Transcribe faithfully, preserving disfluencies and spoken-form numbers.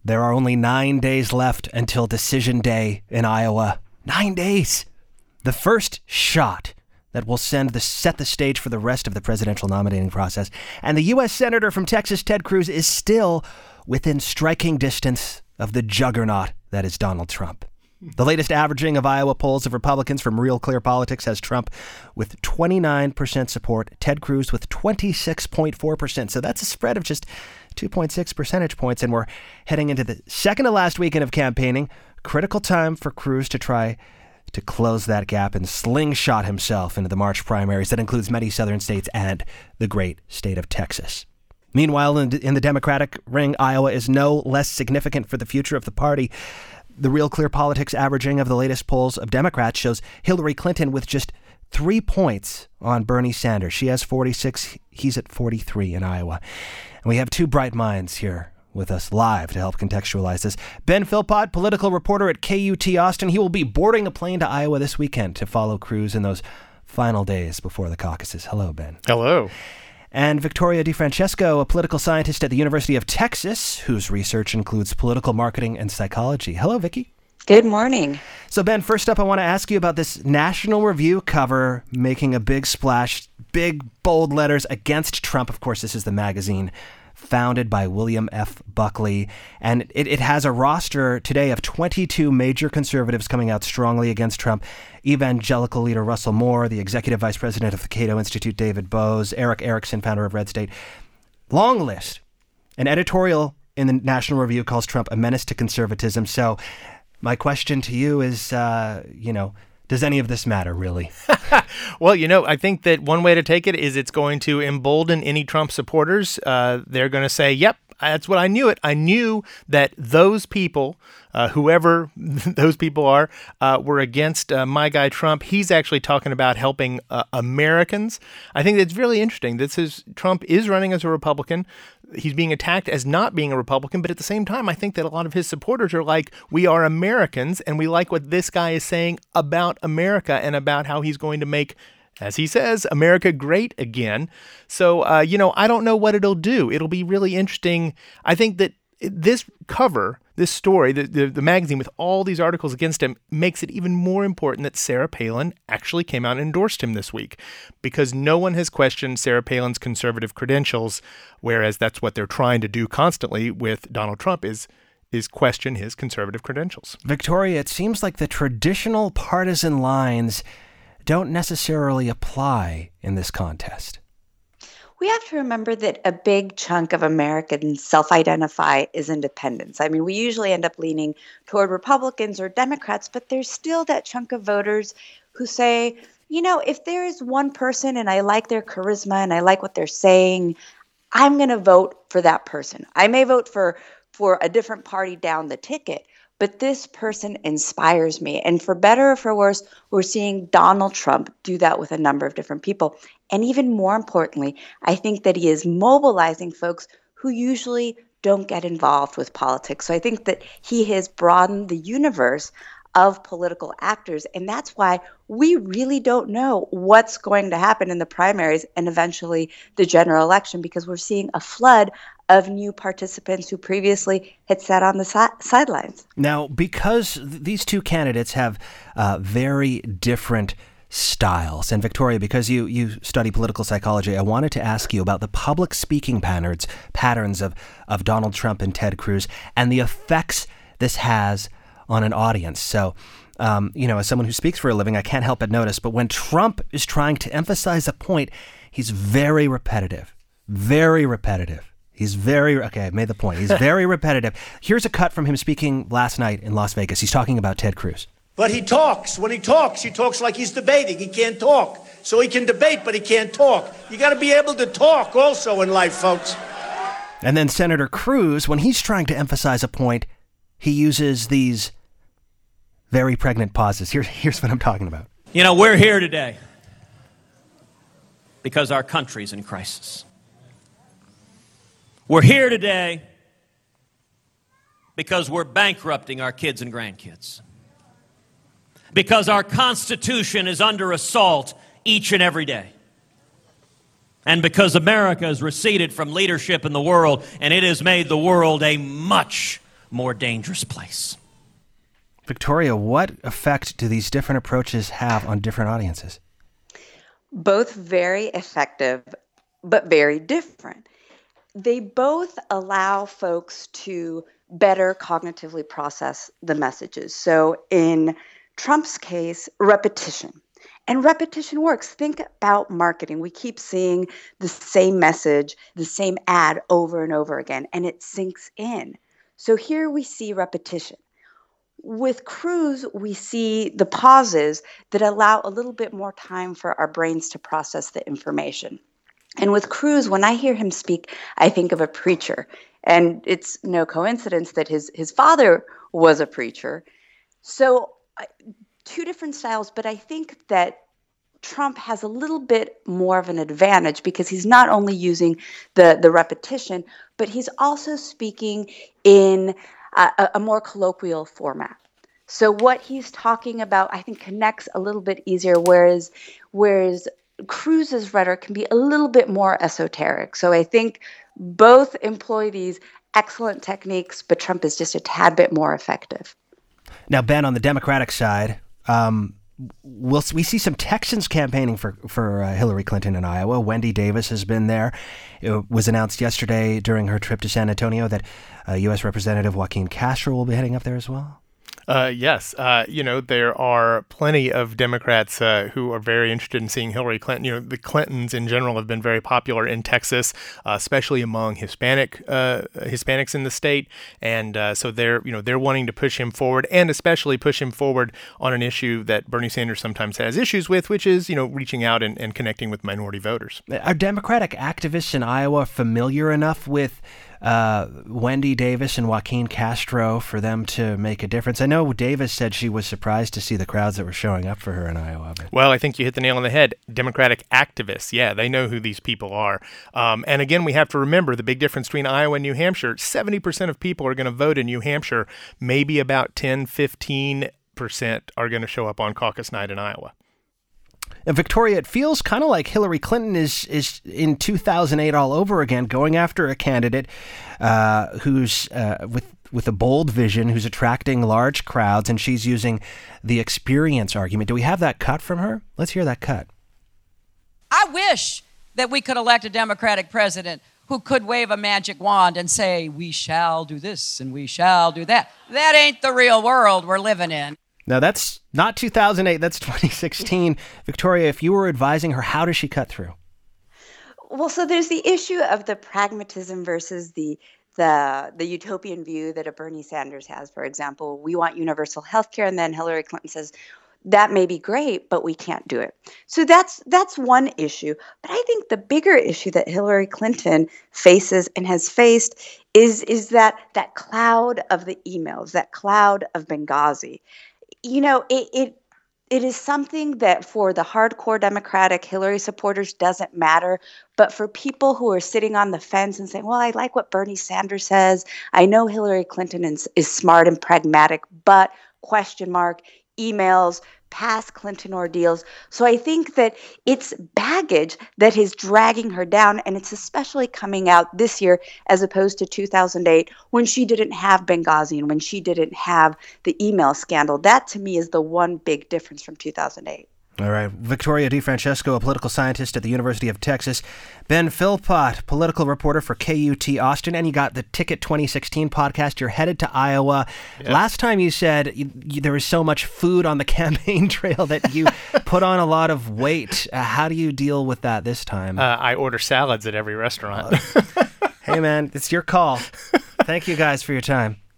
There are only nine days left until Decision Day in Iowa. Nine days. The first shot that will send the set the stage for the rest of the presidential nominating process. And the U S Senator from Texas, Ted Cruz, is still within striking distance of the juggernaut that is Donald Trump. The latest averaging of Iowa polls of Republicans from Real Clear Politics has Trump with twenty-nine percent support, Ted Cruz with twenty-six point four percent. So that's a spread of just two point six percentage points. And we're heading into the second to last weekend of campaigning. Critical time for Cruz to try to close that gap and slingshot himself into the March primaries. That includes many southern states and the great state of Texas. Meanwhile, in, in the Democratic ring, Iowa is no less significant for the future of the party. The Real Clear Politics averaging of the latest polls of Democrats shows Hillary Clinton with just three points on Bernie Sanders. She has forty-six. He's at forty-three in Iowa. And we have two bright minds here with us live to help contextualize this. Ben Philpott, political reporter at K U T Austin. He will be boarding a plane to Iowa this weekend to follow Cruz in those final days before the caucuses. Hello, Ben. Hello. And Victoria DeFrancesco, a political scientist at the University of Texas, whose research includes political marketing and psychology. Hello, Vicky. Good morning. So, Ben, first up, I want to ask you about this National Review cover making a big splash, big, bold letters against Trump. Of course, this is the magazine founded by William F. Buckley. And it, it has a roster today of twenty-two major conservatives coming out strongly against Trump. Evangelical leader Russell Moore, the executive vice president of the Cato Institute, David Bose, Eric Erickson, founder of Red State. Long list. An editorial in the National Review calls Trump a menace to conservatism. So my question to you is, uh, you know, does any of this matter, really? Well, you know, I think that one way to take it is it's going to embolden any Trump supporters. Uh, they're going to say, yep, that's what I knew it. I knew that those people, uh, whoever those people are, uh, were against uh, my guy Trump. He's actually talking about helping uh, Americans. I think that's really interesting. This is Trump is running as a Republican. He's being attacked as not being a Republican, but at the same time, I think that a lot of his supporters are like, we are Americans, and we like what this guy is saying about America and about how he's going to make, as he says, America great again. So, uh, you know, I don't know what it'll do. It'll be really interesting. I think that this cover, this story, the, the, the magazine with all these articles against him makes it even more important that Sarah Palin actually came out and endorsed him this week, because no one has questioned Sarah Palin's conservative credentials, whereas that's what they're trying to do constantly with Donald Trump is is question his conservative credentials. Victoria, it seems like the traditional partisan lines don't necessarily apply in this contest. We have to remember that a big chunk of Americans self-identify as independents. I mean, we usually end up leaning toward Republicans or Democrats, but there's still that chunk of voters who say, you know, if there is one person and I like their charisma and I like what they're saying, I'm going to vote for that person. I may vote for, for a different party down the ticket, but this person inspires me. And for better or for worse, we're seeing Donald Trump do that with a number of different people. And even more importantly, I think that he is mobilizing folks who usually don't get involved with politics. So I think that he has broadened the universe of political actors. And that's why we really don't know what's going to happen in the primaries and eventually the general election, because we're seeing a flood of new participants who previously had sat on the si- sidelines. Now, because th- these two candidates have uh, very different styles, and Victoria, because you, you study political psychology, I wanted to ask you about the public speaking patterns patterns of, of Donald Trump and Ted Cruz and the effects this has on an audience. So, um, you know, as someone who speaks for a living, I can't help but notice, but when Trump is trying to emphasize a point, he's very repetitive, very repetitive. He's very, okay, I made the point. He's very repetitive. Here's a cut from him speaking last night in Las Vegas. He's talking about Ted Cruz. But he talks. When he talks, he talks like he's debating. He can't talk. So he can debate, but he can't talk. You got to be able to talk also in life, folks. And then Senator Cruz, when he's trying to emphasize a point, he uses these very pregnant pauses. Here, here's what I'm talking about. You know, we're here today because our country's in crisis. We're here today because we're bankrupting our kids and grandkids. Because our Constitution is under assault each and every day. And because America has receded from leadership in the world, and it has made the world a much, more dangerous place. Victoria, what effect do these different approaches have on different audiences? Both very effective, but very different. They both allow folks to better cognitively process the messages. So in Trump's case, repetition. And repetition works. Think about marketing. We keep seeing the same message, the same ad over and over again, and it sinks in. So here we see repetition. With Cruz, we see the pauses that allow a little bit more time for our brains to process the information. And with Cruz, when I hear him speak, I think of a preacher. And it's no coincidence that his, his father was a preacher. So two different styles, but I think that Trump has a little bit more of an advantage because he's not only using the, the repetition, but he's also speaking in a, a more colloquial format. So what he's talking about, I think, connects a little bit easier, whereas whereas Cruz's rhetoric can be a little bit more esoteric. So I think both employ these excellent techniques, but Trump is just a tad bit more effective. Now, Ben, on the Democratic side, um, we'll, we see some Texans campaigning for, for uh, Hillary Clinton in Iowa. Wendy Davis has been there. It was announced yesterday during her trip to San Antonio that uh, U S Representative Joaquin Castro will be heading up there as well. Uh, yes. Uh, you know, there are plenty of Democrats uh, who are very interested in seeing Hillary Clinton. You know, the Clintons in general have been very popular in Texas, uh, especially among Hispanic uh, Hispanics in the state. And uh, so they're, you know, they're wanting to push him forward, and especially push him forward on an issue that Bernie Sanders sometimes has issues with, which is, you know, reaching out and, and connecting with minority voters. Are Democratic activists in Iowa familiar enough with Uh, Wendy Davis and Joaquin Castro for them to make a difference? I know Davis said she was surprised to see the crowds that were showing up for her in Iowa. But. Well, I think you hit the nail on the head. Democratic activists, yeah, they know who these people are. Um, and again, we have to remember the big difference between Iowa and New Hampshire. seventy percent of people are going to vote in New Hampshire. Maybe about ten, fifteen percent are going to show up on caucus night in Iowa. And Victoria, it feels kind of like Hillary Clinton is is in two thousand eight all over again, going after a candidate uh, who's uh, with with a bold vision, who's attracting large crowds, and she's using the experience argument. Do we have that cut from her? Let's hear that cut. I wish that we could elect a Democratic president who could wave a magic wand and say, we shall do this and we shall do that. That ain't the real world we're living in. Now, that's not two thousand eight, that's twenty sixteen. Victoria, if you were advising her, how does she cut through? Well, so there's the issue of the pragmatism versus the the the utopian view that a Bernie Sanders has. For example, we want universal health care, and then Hillary Clinton says, that may be great, but we can't do it. So that's that's one issue. But I think the bigger issue that Hillary Clinton faces and has faced is, is that that cloud of the emails, that cloud of Benghazi. You know, it, it it is something that for the hardcore Democratic Hillary supporters doesn't matter. But for people who are sitting on the fence and saying, well, I like what Bernie Sanders says. I know Hillary Clinton is, is smart and pragmatic, but question mark, emails, past Clinton ordeals. So I think that it's baggage that is dragging her down, and it's especially coming out this year as opposed to two thousand eight when she didn't have Benghazi and when she didn't have the email scandal. That to me is the one big difference from two thousand eight. All right. Victoria DeFrancesco, a political scientist at the University of Texas. Ben Philpott, political reporter for K U T Austin. And you got the Ticket twenty sixteen podcast. You're headed to Iowa. Yeah. Last time you said you, you, there was so much food on the campaign trail that you put on a lot of weight. Uh, how do you deal with that this time? Uh, I order salads at every restaurant. Hey, man, it's your call. Thank you guys for your time.